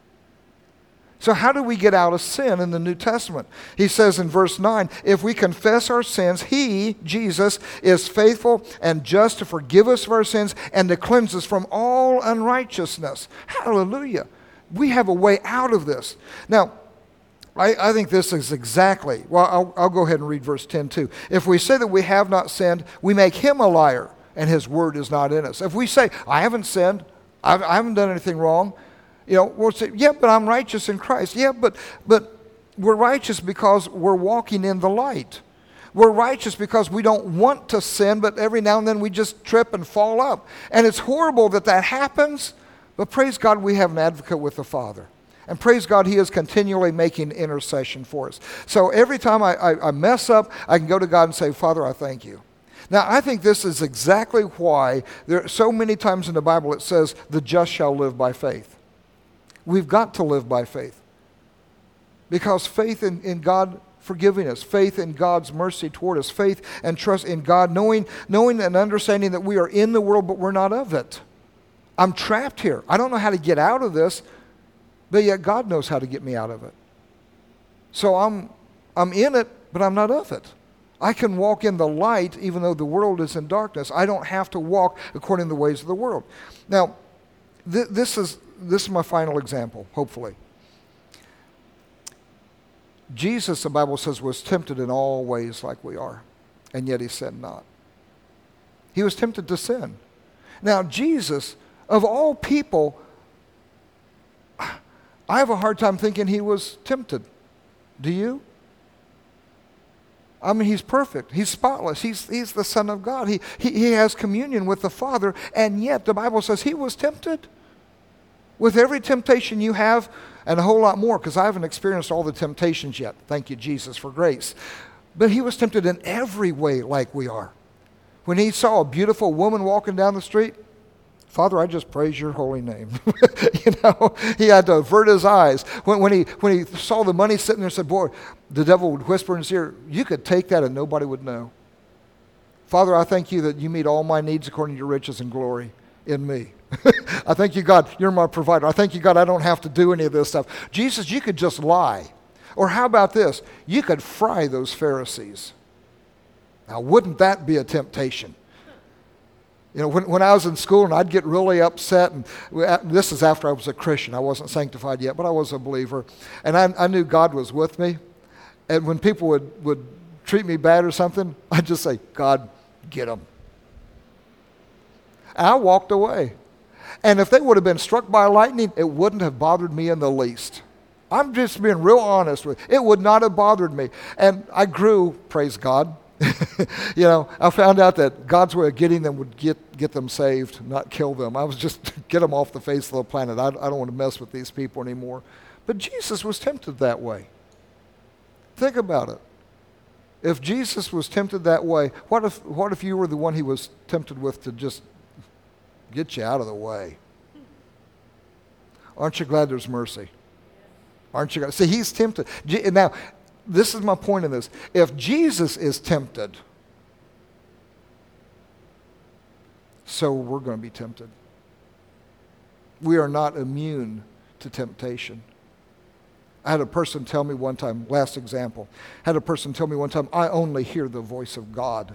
So how do we get out of sin in the New Testament? He says in verse 9, if we confess our sins, He, Jesus, is faithful and just to forgive us of our sins and to cleanse us from all unrighteousness. Hallelujah. We have a way out of this. Now, I think this is exactly, well, I'll go ahead and read verse 10 too. If we say that we have not sinned, we make Him a liar and His word is not in us. If we say, I haven't sinned, I haven't done anything wrong, we'll say, yeah, but I'm righteous in Christ. Yeah, but we're righteous because we're walking in the light. We're righteous because we don't want to sin, but every now and then we just trip and fall up. And it's horrible that happens, but praise God we have an advocate with the Father. And praise God, He is continually making intercession for us. So every time I mess up, I can go to God and say, Father, I thank you. Now, I think this is exactly why there are so many times in the Bible it says, the just shall live by faith. We've got to live by faith. Because faith in God forgiving us, faith in God's mercy toward us, faith and trust in God, knowing and understanding that we are in the world, but we're not of it. I'm trapped here. I don't know how to get out of this, but yet God knows how to get me out of it. So I'm in it, but I'm not of it. I can walk in the light even though the world is in darkness. I don't have to walk according to the ways of the world. Now, this is my final example, hopefully. Jesus, the Bible says, was tempted in all ways like we are, and yet He sinned not. He was tempted to sin. Now, Jesus, of all people, I have a hard time thinking He was tempted. Do you? I mean, He's perfect. He's spotless. He's the Son of God. He has communion with the Father, and yet the Bible says He was tempted. With every temptation you have, and a whole lot more, because I haven't experienced all the temptations yet. Thank you, Jesus, for grace. But He was tempted in every way like we are. When He saw a beautiful woman walking down the street, Father, I just praise your holy name. He had to avert his eyes. When he saw the money sitting there and said, boy, the devil would whisper in his ear, you could take that and nobody would know. Father, I thank you that you meet all my needs according to your riches and glory in me. I thank you, God, you're my provider. I thank you, God, I don't have to do any of this stuff. Jesus, you could just lie. Or how about this? You could fry those Pharisees. Now, wouldn't that be a temptation? You know, when I was in school and I'd get really upset, and this is after I was a Christian. I wasn't sanctified yet, but I was a believer. And I knew God was with me. And when people would treat me bad or something, I'd just say, God, get them. And I walked away. And if they would have been struck by lightning, it wouldn't have bothered me in the least. I'm just being real honest with you. It would not have bothered me. And I grew, praise God. You know, I found out that God's way of getting them would get them saved, not kill them. I was just get them off the face of the planet. I don't want to mess with these people anymore. But Jesus was tempted that way. Think about it. If Jesus was tempted that way, what if you were the one he was tempted with to just get you out of the way? Aren't you glad there's mercy? Aren't you glad? See, he's tempted. Now, this is my point in this. If Jesus is tempted, so we're going to be tempted. We are not immune to temptation. I had a person tell me one time, last example, I only hear the voice of God.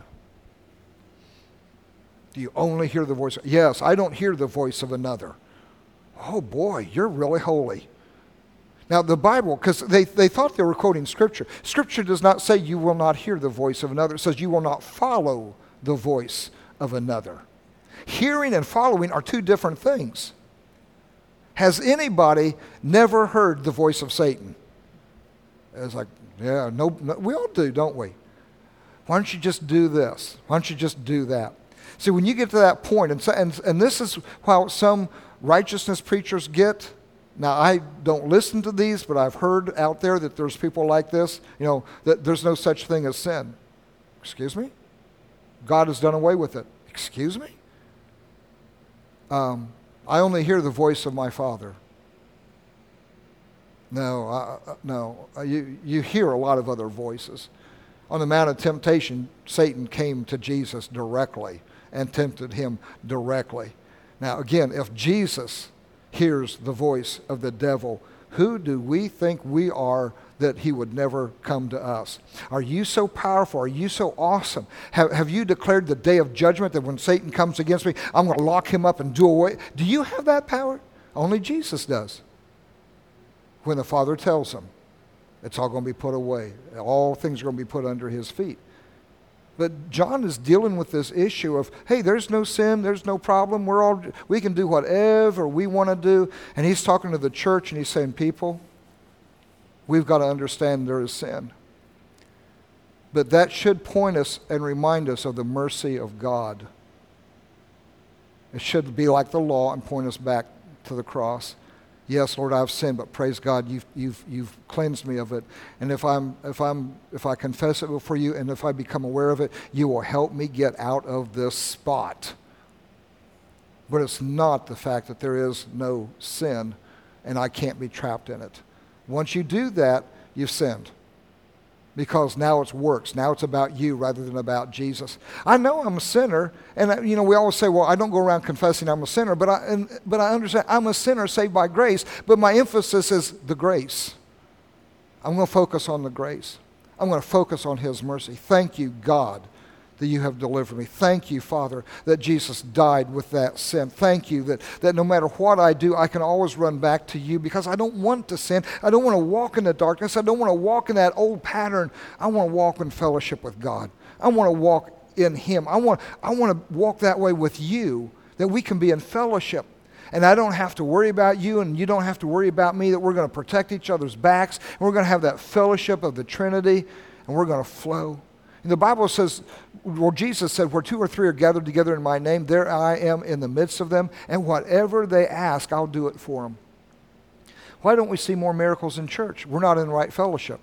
Do you only hear the voice? Yes, I don't hear the voice of another. Oh boy, you're really holy. Now the Bible, because they thought they were quoting Scripture. Scripture does not say you will not hear the voice of another. It says you will not follow the voice of another. Hearing and following are two different things. Has anybody never heard the voice of Satan? It's like, yeah, no, we all do, don't we? Why don't you just do this? Why don't you just do that? See, when you get to that point, and this is how some righteousness preachers get. Now, I don't listen to these, but I've heard out there that there's people like this, you know, that there's no such thing as sin. Excuse me? God has done away with it. Excuse me? I only hear the voice of my Father. No, you hear a lot of other voices. On the Mount of Temptation, Satan came to Jesus directly and tempted him directly. Now, again, if Jesus hears the voice of the devil, who do we think we are that he would never come to us? Are you so powerful? Are you so awesome? Have you declared the day of judgment that when Satan comes against me, I'm going to lock him up and do away? Do you have that power? Only Jesus does. When the Father tells him, it's all going to be put away. All things are going to be put under his feet. But John is dealing with this issue of, hey, there's no sin, there's no problem. We can do whatever we want to do. And he's talking to the church and he's saying, people, we've got to understand there is sin. But that should point us and remind us of the mercy of God. It should be like the law and point us back to the cross. Yes, Lord, I've sinned, but praise God, you've cleansed me of it. And if I confess it before you, and if I become aware of it, you will help me get out of this spot. But it's not the fact that there is no sin, and I can't be trapped in it. Once you do that, you've sinned. Because now it's works. Now it's about you rather than about Jesus. I know I'm a sinner, and we always say, well, I don't go around confessing I'm a sinner, but I understand I'm a sinner saved by grace, but my emphasis is the grace. I'm going to focus on the grace. I'm going to focus on his mercy. Thank you, God, that you have delivered me. Thank you, Father, that Jesus died with that sin. Thank you that no matter what I do, I can always run back to you because I don't want to sin. I don't want to walk in the darkness. I don't want to walk in that old pattern. I want to walk in fellowship with God. I want to walk in him. I want to walk that way with you, that we can be in fellowship. And I don't have to worry about you, and you don't have to worry about me, that we're going to protect each other's backs, and we're going to have that fellowship of the Trinity, and we're going to flow. And the Bible says, well, Jesus said, where 2 or 3 are gathered together in my name, there I am in the midst of them, and whatever they ask, I'll do it for them. Why don't we see more miracles in church? We're not in right fellowship.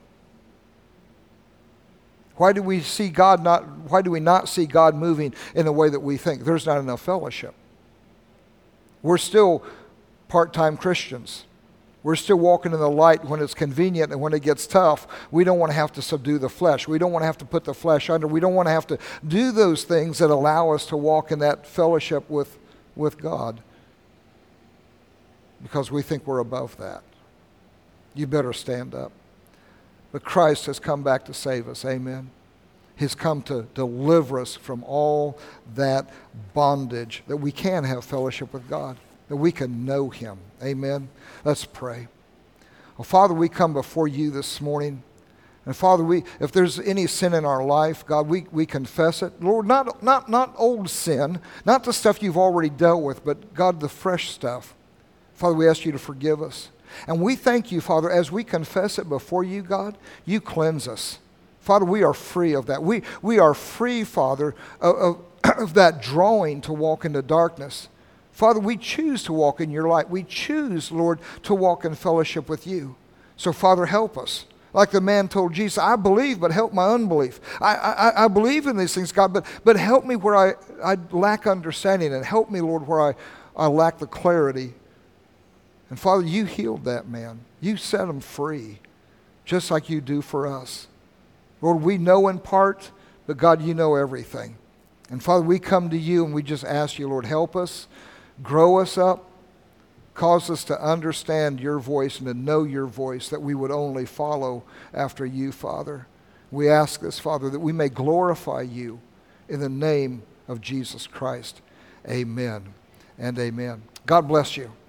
Why do we not see God moving in the way that we think? There's not enough fellowship. We're still part-time Christians. We're still walking in the light when it's convenient, and when it gets tough, we don't want to have to subdue the flesh. We don't want to have to put the flesh under. We don't want to have to do those things that allow us to walk in that fellowship with God, because we think we're above that. You better stand up. But Christ has come back to save us. Amen. He's come to deliver us from all that bondage, that we can have fellowship with God, that we can know Him. Amen. Let's pray. Well, Father, we come before you this morning. And Father, if there's any sin in our life, God, we confess it. Lord, not old sin, not the stuff you've already dealt with, but God, the fresh stuff. Father, we ask you to forgive us. And we thank you, Father, as we confess it before you, God, you cleanse us. Father, we are free of that. We are free, Father, of that drawing to walk into darkness. Father, we choose to walk in your light. We choose, Lord, to walk in fellowship with you. So, Father, help us. Like the man told Jesus, I believe, but help my unbelief. I believe in these things, God, but help me where I lack understanding, and help me, Lord, where I lack the clarity. And Father, you healed that man. You set him free, just like you do for us. Lord, we know in part, but God, you know everything. And Father, we come to you and we just ask you, Lord, help us, grow us up, cause us to understand your voice and to know your voice, that we would only follow after you, Father. We ask this, Father, that we may glorify you in the name of Jesus Christ. Amen and amen. God bless you.